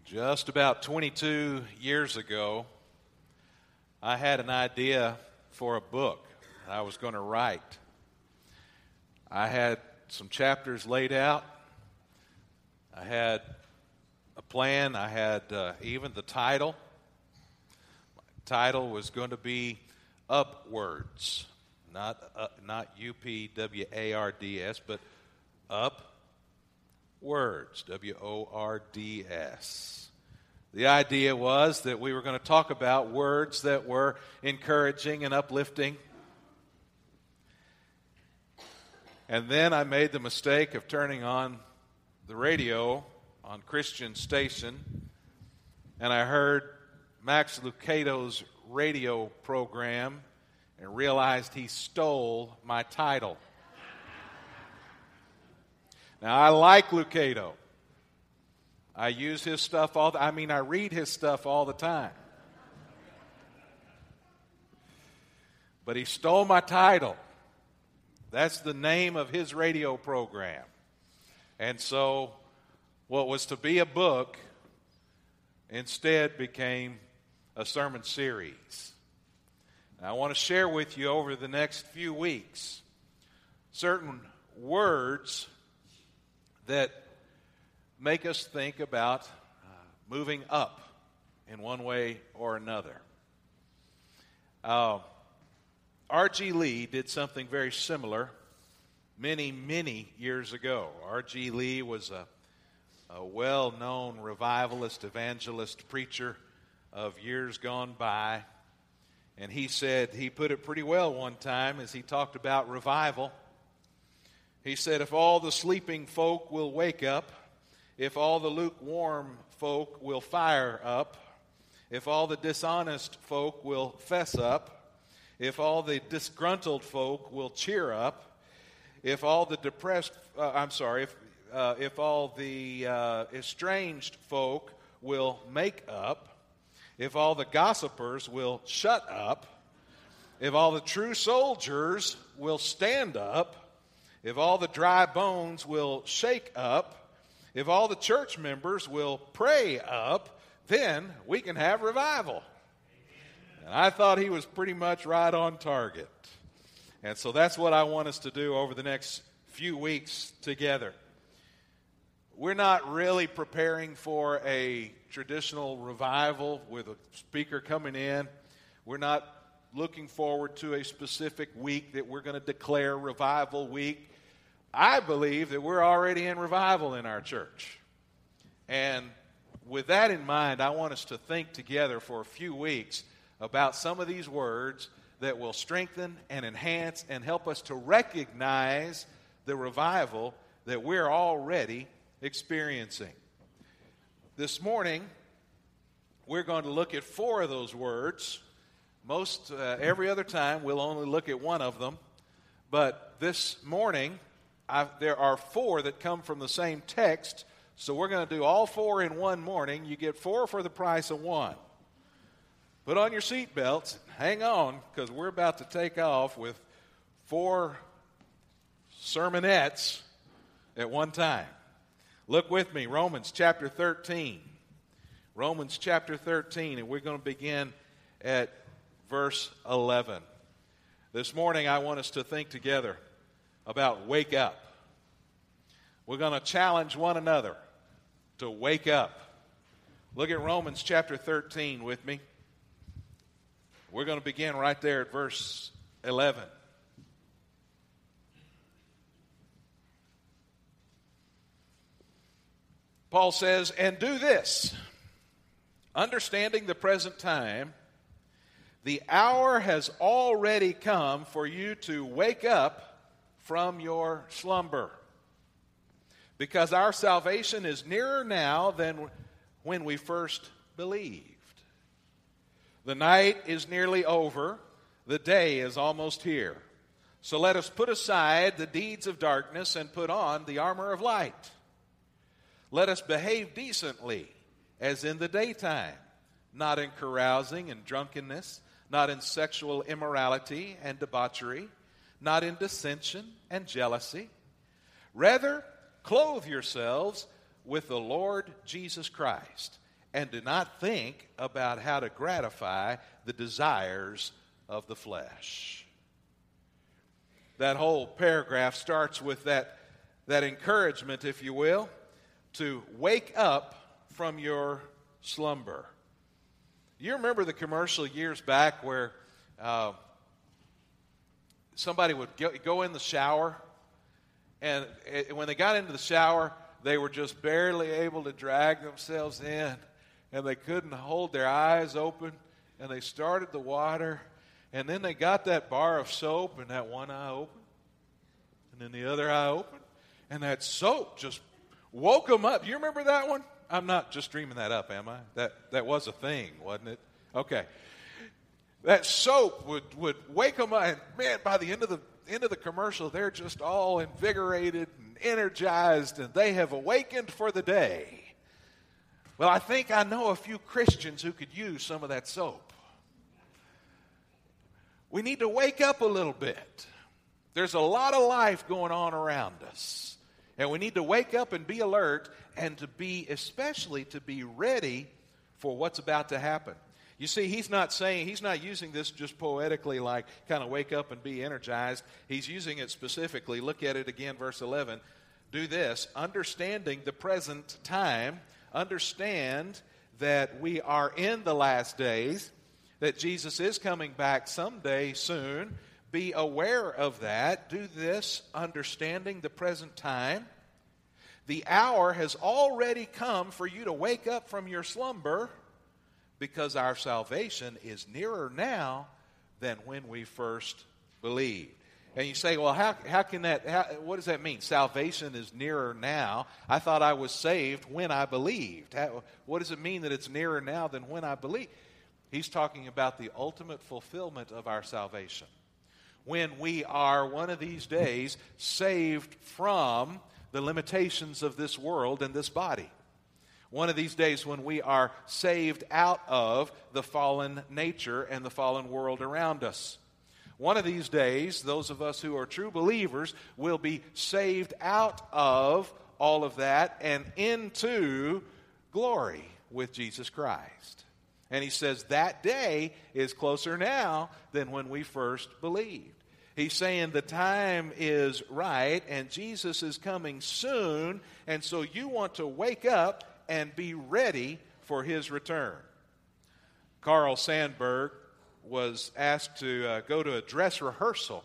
Just about 22 years ago, I had an idea for a book that I was going to write. I had some chapters laid out. I had a plan. I had even the title. The title was going to be Upwards, not U-P-W-A-R-D-S, but Upwards, W-O-R-D-S. The idea was that we were going to talk about words that were encouraging and uplifting. And then I made the mistake of turning on the radio on Christian station, and I heard Max Lucado's radio program and realized he stole my title. Now, I like Lucado. I use his stuff I read his stuff all the time. But he stole my title. That's the name of his radio program. And so what was to be a book instead became a sermon series. Now, I want to share with you over the next few weeks certain words that make us think about moving up in one way or another. R.G. Lee did something very similar many, many years ago. R.G. Lee was a well-known revivalist, evangelist, preacher of years gone by. And he put it pretty well one time as he talked about revival. He said, if all the sleeping folk will wake up, if all the lukewarm folk will fire up, if all the dishonest folk will fess up, if all the disgruntled folk will cheer up, if all the if all the estranged folk will make up, if all the gossipers will shut up, if all the true soldiers will stand up, if all the dry bones will shake up, if all the church members will pray up, then we can have revival. And I thought he was pretty much right on target. And so that's what I want us to do over the next few weeks together. We're not really preparing for a traditional revival with a speaker coming in. We're not looking forward to a specific week that we're going to declare Revival Week. I believe that we're already in revival in our church. And with that in mind, I want us to think together for a few weeks about some of these words that will strengthen and enhance and help us to recognize the revival that we're already experiencing. This morning, we're going to look at 4 of those words. Every other time, we'll only look at one of them. But this morning, there are 4 that come from the same text, so we're going to do all 4 in one morning. You get 4 for the price of 1. Put on your seatbelts, hang on, because we're about to take off with 4 sermonettes at one time. Look with me, Romans chapter 13. Romans chapter 13, and we're going to begin at verse 11. This morning, I want us to think together about wake up. We're going to challenge one another to wake up. Look at Romans chapter 13 with me. We're going to begin right there at verse 11. Paul says, and do this, understanding the present time, the hour has already come for you to wake up from your slumber, because our salvation is nearer now than when we first believed. The night is nearly over, the day is almost here. So let us put aside the deeds of darkness and put on the armor of light. Let us behave decently as in the daytime, not in carousing and drunkenness, not in sexual immorality and debauchery, not in dissension and jealousy. Rather, clothe yourselves with the Lord Jesus Christ and do not think about how to gratify the desires of the flesh. That whole paragraph starts with that encouragement, if you will, to wake up from your slumber. You remember the commercial years back where somebody would go in the shower, and when they got into the shower, they were just barely able to drag themselves in, and they couldn't hold their eyes open, and they started the water, and then they got that bar of soap, and that one eye open, and then the other eye open, and that soap just woke them up. You remember that one? I'm not just dreaming that up, am I? That was a thing, wasn't it? Okay. That soap would wake them up, and man, by the end of the commercial, they're just all invigorated and energized, and they have awakened for the day. Well, I think I know a few Christians who could use some of that soap. We need to wake up a little bit. There's a lot of life going on around us. And we need to wake up and be alert, and especially to be ready for what's about to happen. You see, he's not using this just poetically like kind of wake up and be energized. He's using it specifically. Look at it again, verse 11. Do this, understanding the present time. Understand that we are in the last days, that Jesus is coming back someday soon. Be aware of that. Do this, understanding the present time. The hour has already come for you to wake up from your slumber, because our salvation is nearer now than when we first believed. And you say, well, how can that, what does that mean? Salvation is nearer now. I thought I was saved when I believed. What does it mean that it's nearer now than when I believed? He's talking about the ultimate fulfillment of our salvation. When we are, one of these days, saved from the limitations of this world and this body. One of these days when we are saved out of the fallen nature and the fallen world around us. One of these days, those of us who are true believers will be saved out of all of that and into glory with Jesus Christ. And he says that day is closer now than when we first believed. He's saying the time is right and Jesus is coming soon, and so you want to wake up and be ready for his return. Carl Sandburg was asked to go to a dress rehearsal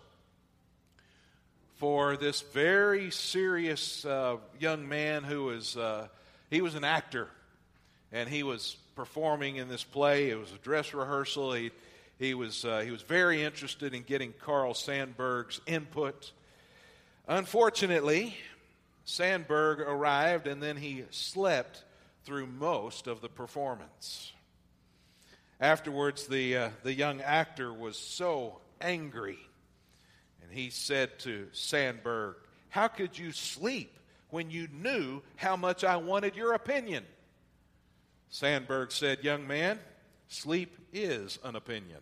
for this very serious young man who was he was an actor, and he was performing in this play. It was a dress rehearsal. He was very interested in getting Carl Sandburg's input. Unfortunately, Sandburg arrived, and then he slept through most of the performance. Afterwards, the young actor was so angry, and he said to Sandburg, "How could you sleep when you knew how much I wanted your opinion?" Sandburg said, "Young man, sleep is an opinion."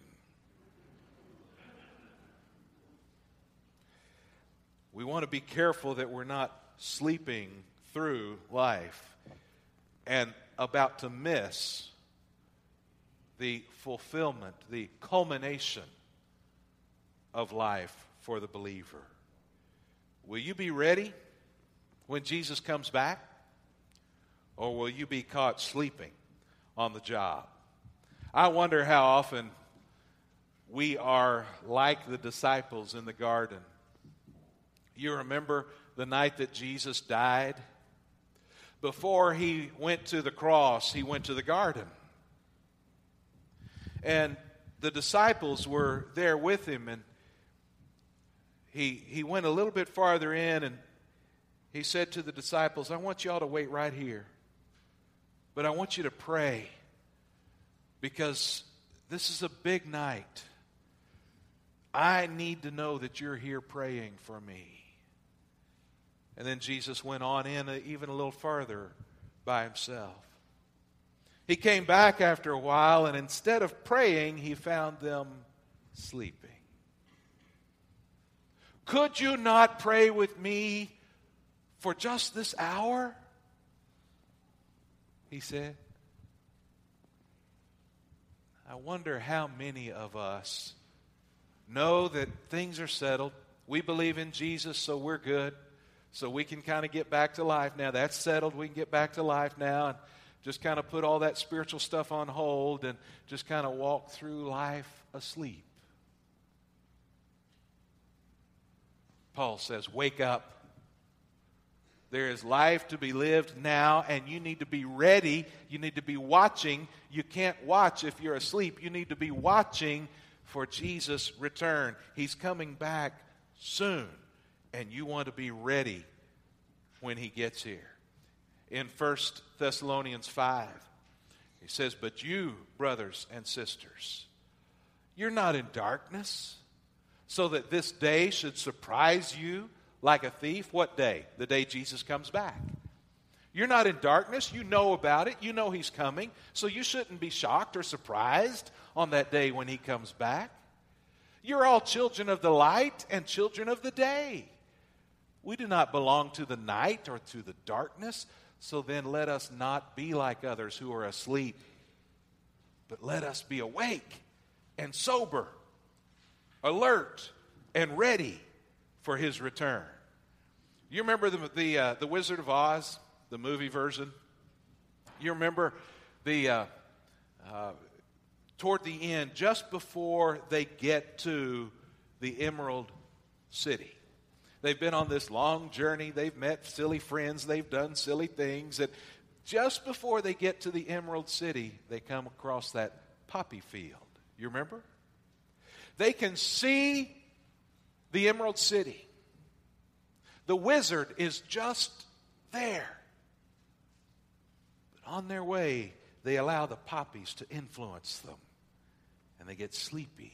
We want to be careful that we're not sleeping through life and about to miss the fulfillment, the culmination of life for the believer. Will you be ready when Jesus comes back? Or will you be caught sleeping on the job? I wonder how often we are like the disciples in the garden. You remember the night that Jesus died? Before he went to the cross, he went to the garden. And the disciples were there with him, and he went a little bit farther in, and he said to the disciples, "I want you all to wait right here. But I want you to pray, because this is a big night. I need to know that you're here praying for me." And then Jesus went on in even a little further by himself. He came back after a while, and instead of praying, he found them sleeping. "Could you not pray with me for just this hour?" he said. I wonder how many of us know that things are settled. We believe in Jesus, so we're good. So we can kind of get back to life now. That's settled. We can get back to life now and just kind of put all that spiritual stuff on hold and just kind of walk through life asleep. Paul says, wake up. There is life to be lived now, and you need to be ready. You need to be watching. You can't watch if you're asleep. You need to be watching for Jesus' return. He's coming back soon, and you want to be ready when he gets here. In 1 Thessalonians 5, he says, but you, brothers and sisters, you're not in darkness, so that this day should surprise you like a thief. What day? The day Jesus comes back. You're not in darkness. You know about it. You know he's coming. So you shouldn't be shocked or surprised on that day when he comes back. You're all children of the light and children of the day. We do not belong to the night or to the darkness. So then let us not be like others who are asleep, but let us be awake and sober, alert and ready for his return. You remember the Wizard of Oz, the movie version? You remember toward the end, just before they get to the Emerald City. They've been on this long journey. They've met silly friends. They've done silly things. And just before they get to the Emerald City, they come across that poppy field. You remember? They can see the Emerald City. The wizard is just there. But on their way, they allow the poppies to influence them, and they get sleepy.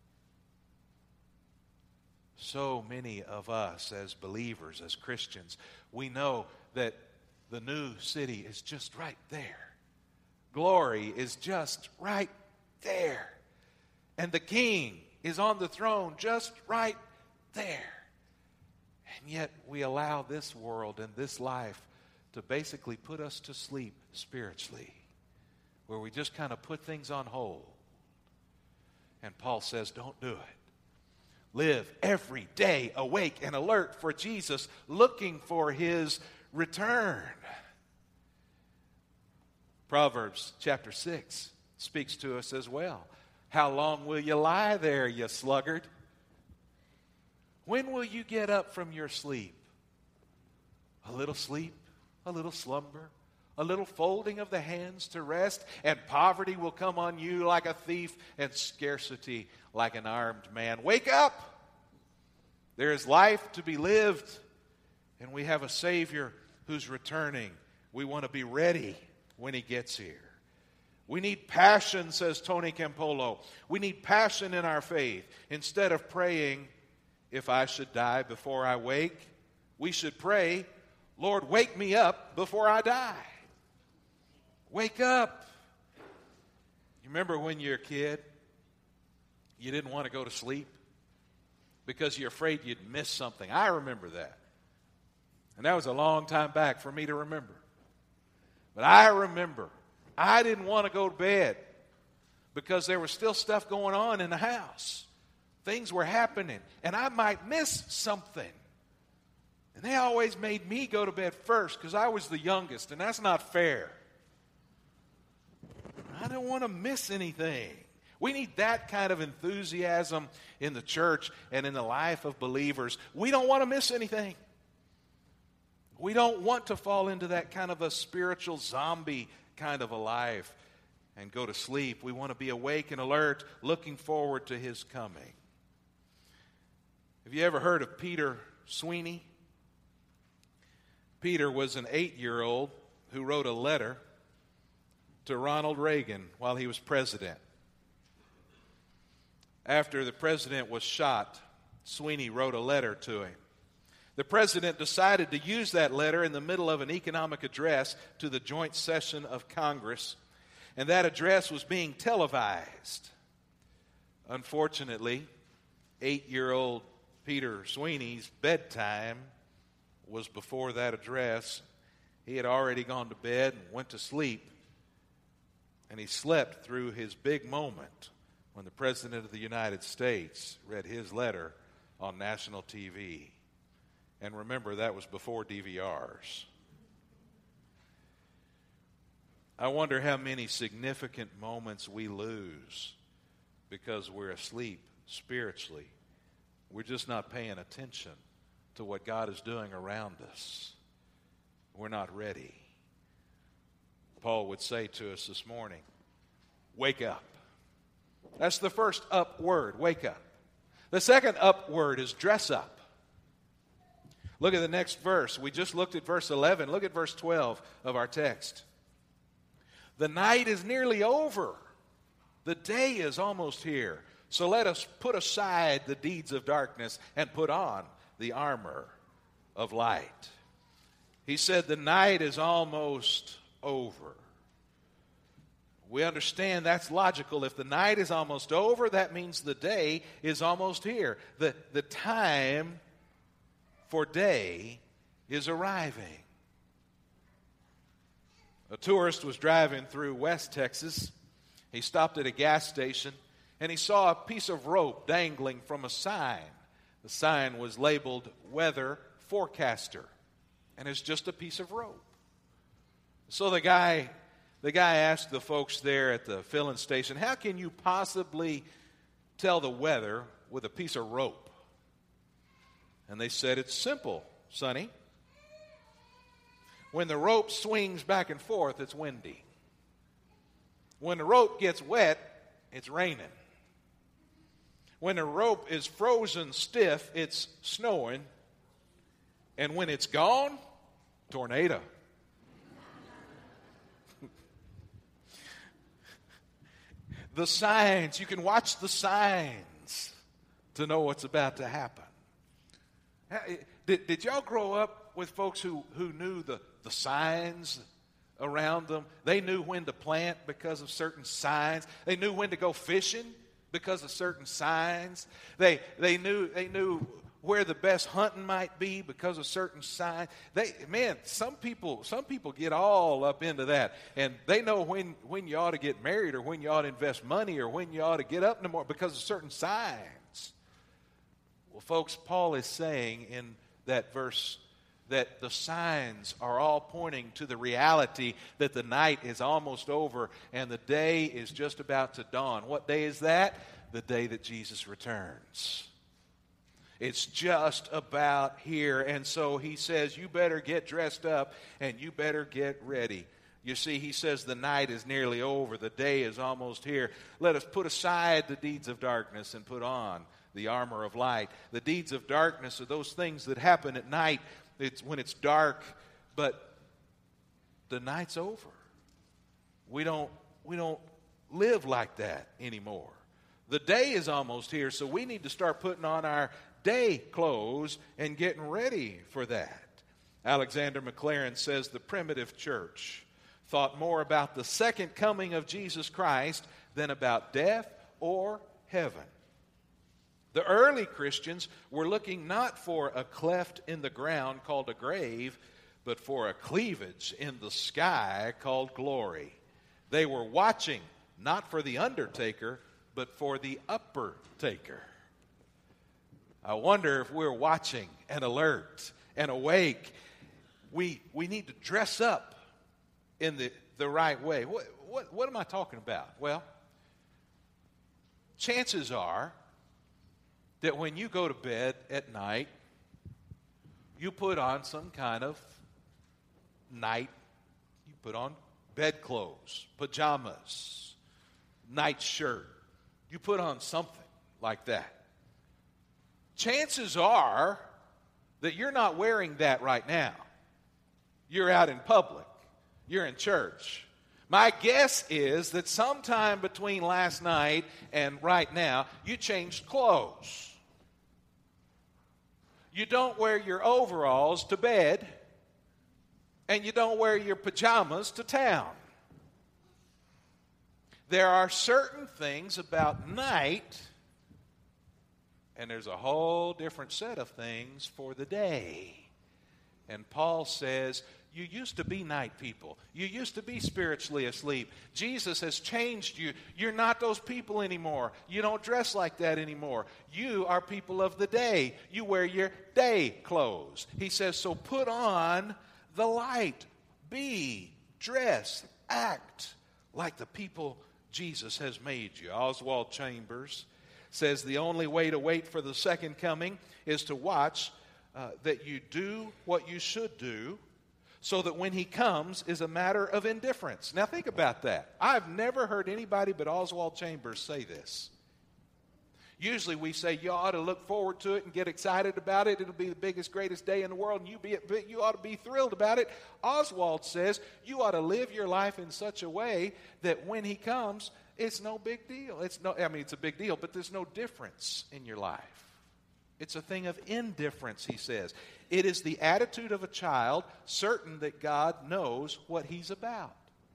So many of us as believers, as Christians, we know that the new city is just right there. Glory is just right there. And the king is on the throne just right there. And yet we allow this world and this life to basically put us to sleep spiritually, where we just kind of put things on hold. And Paul says, don't do it. Live every day awake and alert for Jesus, looking for his return. Proverbs chapter 6 speaks to us as well. How long will you lie there, you sluggard? When will you get up from your sleep? A little sleep, a little slumber, a little folding of the hands to rest, and poverty will come on you like a thief, and scarcity like an armed man. Wake up! There is life to be lived, and we have a Savior who's returning. We want to be ready when he gets here. We need passion, says Tony Campolo. We need passion in our faith. Instead of praying, if I should die before I wake, we should pray, Lord, wake me up before I die. Wake up. You remember when you're a kid, you didn't want to go to sleep because you're afraid you'd miss something. I remember that. And that was a long time back for me to remember. But I remember I didn't want to go to bed because there was still stuff going on in the house. Things were happening, and I might miss something. And they always made me go to bed first because I was the youngest, and that's not fair. I don't want to miss anything. We need that kind of enthusiasm in the church and in the life of believers. We don't want to miss anything. We don't want to fall into that kind of a spiritual zombie kind of a life and go to sleep. We want to be awake and alert, looking forward to his coming. Have you ever heard of Peter Sweeney? Peter was an 8-year-old who wrote a letter to Ronald Reagan while he was president. After the president was shot, Sweeney wrote a letter to him. The president decided to use that letter in the middle of an economic address to the joint session of Congress, and that address was being televised. Unfortunately, 8-year-old Peter Sweeney's bedtime was before that address. He had already gone to bed and went to sleep. And he slept through his big moment when the President of the United States read his letter on national TV. And remember, that was before DVRs. I wonder how many significant moments we lose because we're asleep spiritually. We're just not paying attention to what God is doing around us. We're not ready. Paul would say to us this morning, wake up. That's the first up word, wake up. The second up word is dress up. Look at the next verse. We just looked at verse 11. Look at verse 12 of our text. The night is nearly over. The day is almost here. So let us put aside the deeds of darkness and put on the armor of light. He said the night is almost over. We understand that's logical. If the night is almost over, that means the day is almost here. The time for day is arriving. A tourist was driving through West Texas. He stopped at a gas station, and he saw a piece of rope dangling from a sign. The sign was labeled Weather Forecaster, and it's just a piece of rope. So the guy asked the folks there at the filling station, how can you possibly tell the weather with a piece of rope? And they said, it's simple, Sonny. When the rope swings back and forth, it's windy. When the rope gets wet, it's raining. When the rope is frozen stiff, it's snowing. And when it's gone, tornado. The signs, you can watch the signs to know what's about to happen. Did y'all grow up with folks who knew the signs around them? They knew when to plant because of certain signs. They knew when to go fishing because of certain signs. They knew where the best hunting might be because of certain signs. Some people get all up into that, and they know when you ought to get married or when you ought to invest money or when you ought to get up in the morning because of certain signs. Well, folks, Paul is saying in that verse that the signs are all pointing to the reality that the night is almost over and the day is just about to dawn. What day is that? The day that Jesus returns. It's just about here. And so he says, you better get dressed up and you better get ready. You see, he says the night is nearly over. The day is almost here. Let us put aside the deeds of darkness and put on the armor of light. The deeds of darkness are those things that happen at night. It's when it's dark, but the night's over. We don't live like that anymore. The day is almost here, so we need to start putting on our day clothes and getting ready for that. Alexander McLaren says the primitive church thought more about the second coming of Jesus Christ than about death or heaven. The early Christians were looking not for a cleft in the ground called a grave, but for a cleavage in the sky called glory. They were watching not for the undertaker, but for the upper taker. I wonder if we're watching and alert and awake. We need to dress up in the right way. What am I talking about? Well, chances are that when you go to bed at night, you put on some kind of you put on bedclothes, pajamas, night shirt. You put on something like that. Chances are that you're not wearing that right now. You're out in public. You're in church. My guess is that sometime between last night and right now, you changed clothes. You don't wear your overalls to bed, and you don't wear your pajamas to town. There are certain things about night, and there's a whole different set of things for the day. And Paul says, You used to be night people. You used to be spiritually asleep. Jesus has changed you. You're not those people anymore. You don't dress like that anymore. You are people of the day. You wear your day clothes. He says, so put on the light. Be, dress, act like the people Jesus has made you. Oswald Chambers says the only way to wait for the second coming is to watch that you do what you should do, so that when he comes is a matter of indifference. Now think about that. I've never heard anybody but Oswald Chambers say this. Usually we say you ought to look forward to it and get excited about it. It'll be the biggest, greatest day in the world, and you ought to be thrilled about it. Oswald says you ought to live your life in such a way that when he comes, it's no big deal. It's a big deal, but there's no difference in your life. It's a thing of indifference, he says. It is the attitude of a child, certain that God knows what he's about.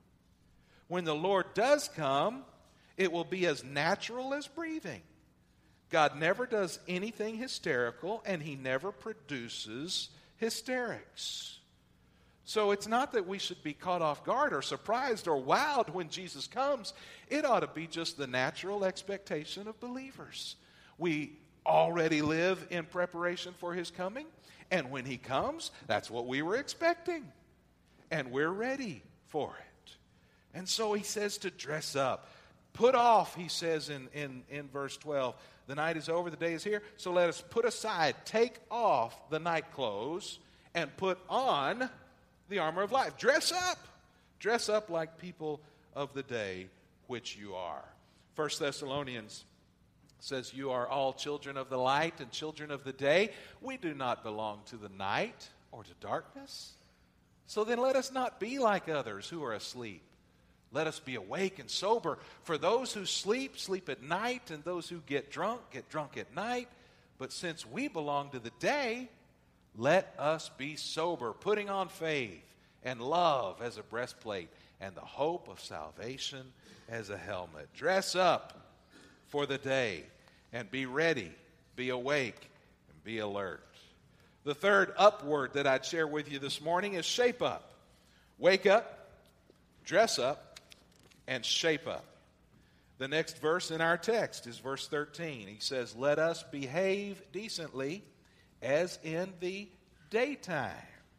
When the Lord does come, it will be as natural as breathing. God never does anything hysterical, and he never produces hysterics. So it's not that we should be caught off guard or surprised or wowed when Jesus comes. It ought to be just the natural expectation of believers. We already live in preparation for his coming, and when he comes, that's what we were expecting, and we're ready for it. And so he says to dress up. Put off, he says in verse 12, the night is over, the day is here, so let us put aside, take off the night clothes, and put on the armor of life. Dress up like people of the day, which you are. 1 Thessalonians says, you are all children of the light and children of the day. We do not belong to the night or to darkness. So then let us not be like others who are asleep. Let us be awake and sober. For those who sleep, sleep at night, and those who get drunk at night. But since we belong to the day, let us be sober, putting on faith and love as a breastplate, and the hope of salvation as a helmet. Dress up for the day, and be ready, be awake, and be alert. The third upward that I'd share with you this morning is shape up. Wake up, dress up, and shape up. The next verse in our text is verse 13. He says, let us behave decently as in the daytime,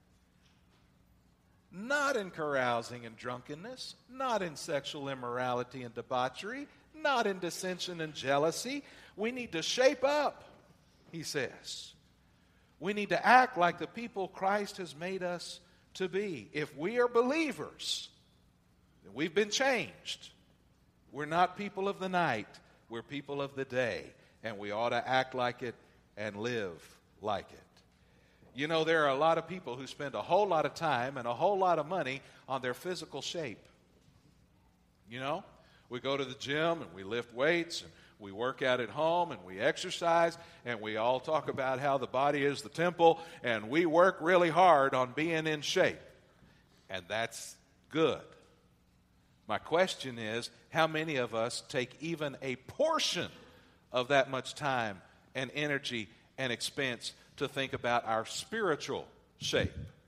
not in carousing and drunkenness, not in sexual immorality and debauchery, not in dissension and jealousy. We need to shape up, he says. We need to act like the people Christ has made us to be. If we are believers, then we've been changed. We're not people of the night. We're people of the day. And we ought to act like it and live like it. You know, there are a lot of people who spend a whole lot of time and a whole lot of money on their physical shape. You know, we go to the gym and we lift weights and we work out at home and we exercise and we all talk about how the body is the temple and we work really hard on being in shape. And that's good. My question is, how many of us take even a portion of that much time and energy and expense to think about our spiritual shape?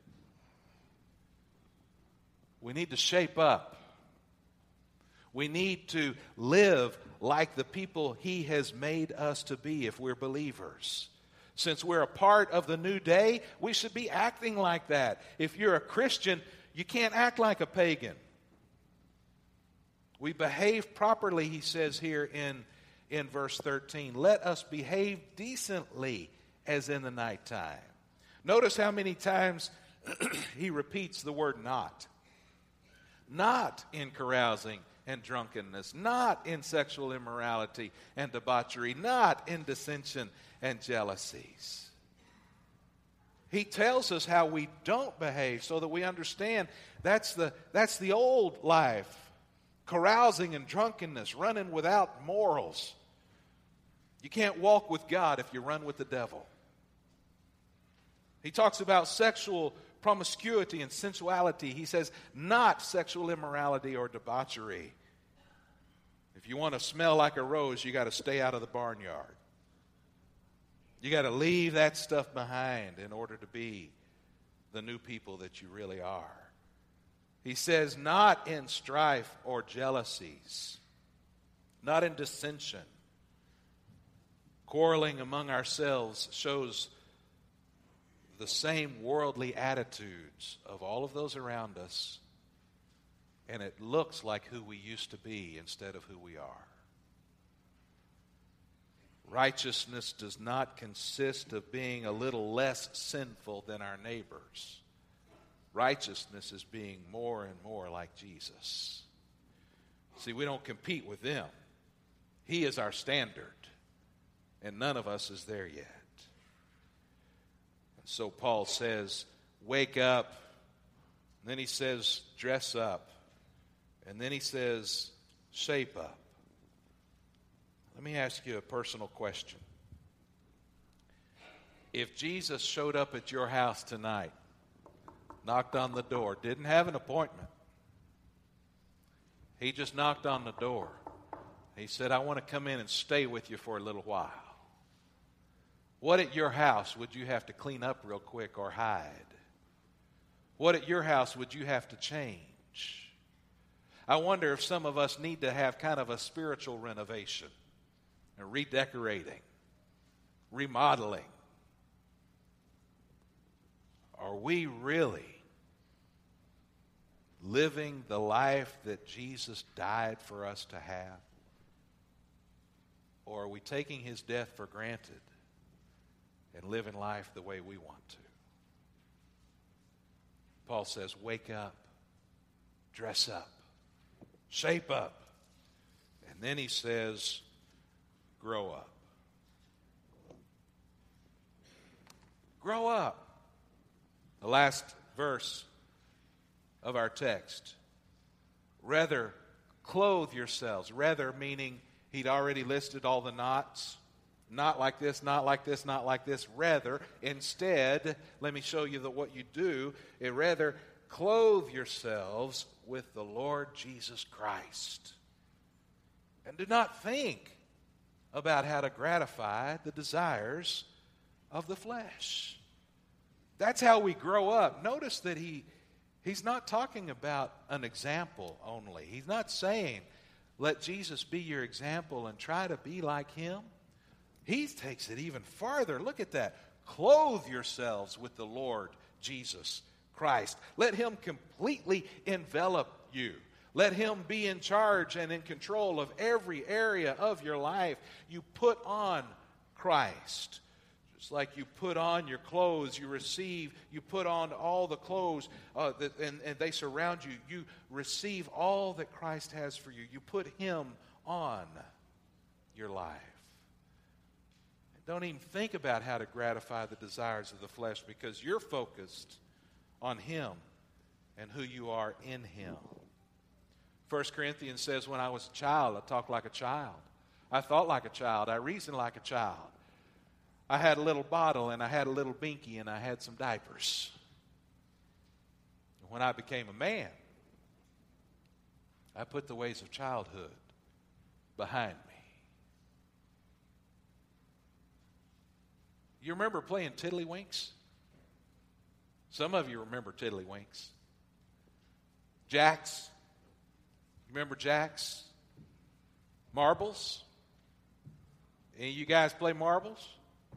We need to shape up. We need to live like the people he has made us to be if we're believers. Since we're a part of the new day, we should be acting like that. If you're a Christian, you can't act like a pagan. We behave properly, he says here in verse 13. Let us behave decently as in the nighttime. Notice how many times he repeats the word not. Not in carousing and drunkenness, not in sexual immorality and debauchery, not in dissension and jealousies. He tells us how we don't behave so that we understand that's the old life. Carousing and drunkenness, running without morals. You can't walk with God if you run with the devil. He talks about sexual promiscuity and sensuality. He says, not sexual immorality or debauchery. If you want to smell like a rose, you got to stay out of the barnyard. You got to leave that stuff behind in order to be the new people that you really are. He says, not in strife or jealousies, not in dissension. Quarreling among ourselves shows the same worldly attitudes of all of those around us, and it looks like who we used to be instead of who we are. Righteousness does not consist of being a little less sinful than our neighbors. Righteousness is being more and more like Jesus. See, we don't compete with them. He is our standard, and none of us is there yet. And so Paul says, wake up. And then he says, dress up. And then he says, shape up. Let me ask you a personal question. If Jesus showed up at your house tonight, knocked on the door, didn't have an appointment, he just knocked on the door. He said, I want to come in and stay with you for a little while. What at your house would you have to clean up real quick or hide? What at your house would you have to change? I wonder if some of us need to have kind of a spiritual renovation, and redecorating, remodeling. Are we really living the life that Jesus died for us to have? Or are we taking his death for granted and living life the way we want to? Paul says, wake up, dress up, shape up. And then he says, grow up. Grow up. The last verse of our text. Rather, clothe yourselves. Rather, meaning he'd already listed all the nots. Not like this, not like this, not like this. Rather, instead, let me show you what you do. Rather, clothe yourselves with the Lord Jesus Christ. And do not think about how to gratify the desires of the flesh. That's how we grow up. Notice that he's not talking about an example only. He's not saying, let Jesus be your example and try to be like him. He takes it even farther. Look at that. Clothe yourselves with the Lord Jesus Christ. Let him completely envelop you. Let him be in charge and in control of every area of your life. You put on Christ. Just like you put on your clothes, you put on all the clothes and they surround you. You receive all that Christ has for you. You put him on your life. And don't even think about how to gratify the desires of the flesh, because you're focused on him and who you are in him. 1 Corinthians says, when I was a child, I talked like a child. I thought like a child. I reasoned like a child. I had a little bottle, and I had a little binky, and I had some diapers. And when I became a man, I put the ways of childhood behind me. You remember playing Tiddlywinks? Some of you remember Tiddlywinks. Jacks. Remember jacks? Marbles? Any of you guys play marbles?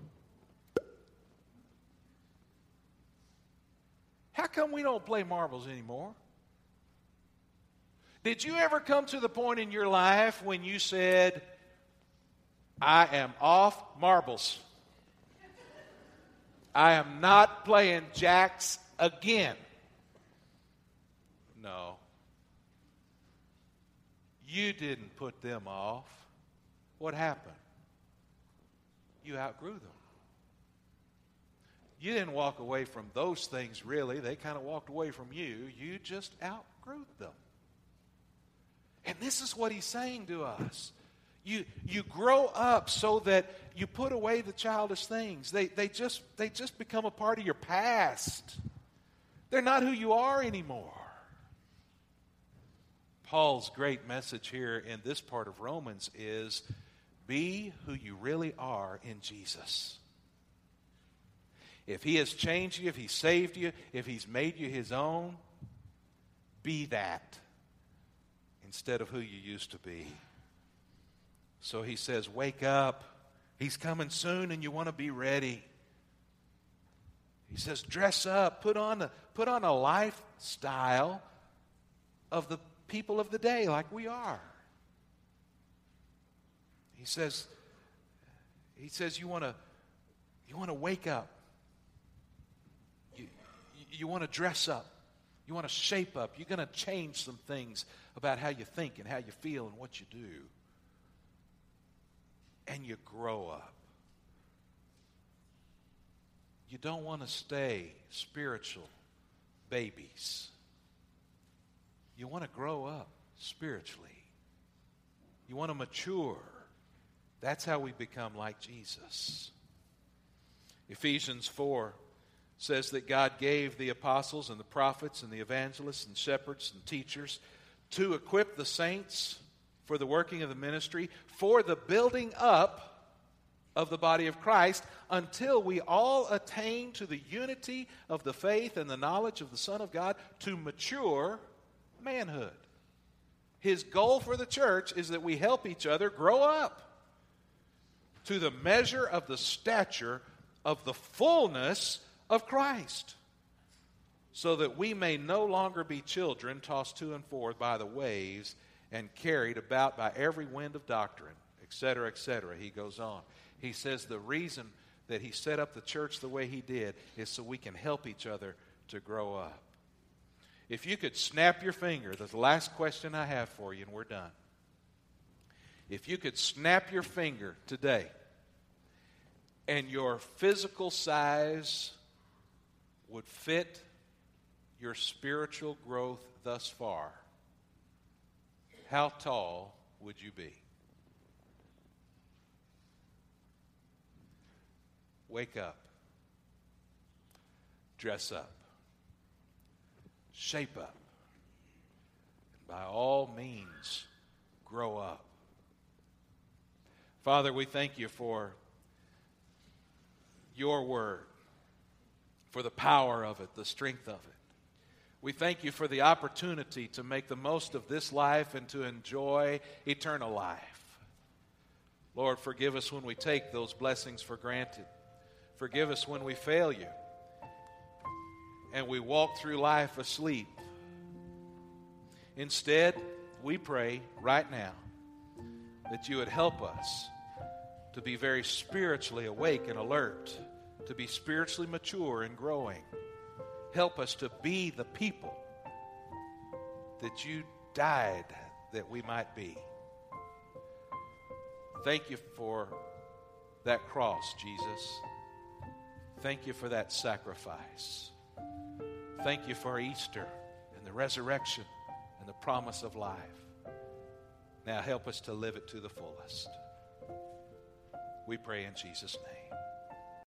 How come we don't play marbles anymore? Did you ever come to the point in your life when you said, I am off marbles? I am not playing jacks again. No. You didn't put them off. What happened? You outgrew them. You didn't walk away from those things, really. They kind of walked away from you. You just outgrew them. And this is what he's saying to us. You grow up so that you put away the childish things. They just become a part of your past. They're not who you are anymore. Paul's great message here in this part of Romans is, be who you really are in Jesus. If He has changed you, if He saved you, if He's made you His own, be that instead of who you used to be. So He says, wake up. He's coming soon and you want to be ready. He says, dress up. Put on a lifestyle of the people of the day like we are. He says you want to wake up. You want to dress up. You want to shape up. You're going to change some things about how you think and how you feel and what you do. And you grow up. You don't want to stay spiritual babies. You want to grow up spiritually. You want to mature. That's how we become like Jesus. Ephesians 4 says that God gave the apostles and the prophets and the evangelists and shepherds and teachers to equip the saints for the working of the ministry, for the building up of the body of Christ, until we all attain to the unity of the faith and the knowledge of the Son of God, to mature manhood. His goal for the church is that we help each other grow up to the measure of the stature of the fullness of Christ, so that we may no longer be children tossed to and fro by the waves and carried about by every wind of doctrine, etc., etc. He goes on. He says the reason that He set up the church the way He did is so we can help each other to grow up. If you could snap your finger, that's the last question I have for you, and we're done. If you could snap your finger today, and your physical size would fit your spiritual growth thus far, how tall would you be? Wake up. Dress up. Shape up. And by all means, grow up. Father, we thank You for Your word, for the power of it, the strength of it. We thank You for the opportunity to make the most of this life and to enjoy eternal life. Lord, forgive us when we take those blessings for granted. Forgive us when we fail You and we walk through life asleep. Instead, we pray right now that You would help us to be very spiritually awake and alert, to be spiritually mature and growing. Help us to be the people that You died that we might be. Thank You for that cross, Jesus. Thank You for that sacrifice. Thank You for Easter and the resurrection and the promise of life. Now help us to live it to the fullest. We pray in Jesus' name.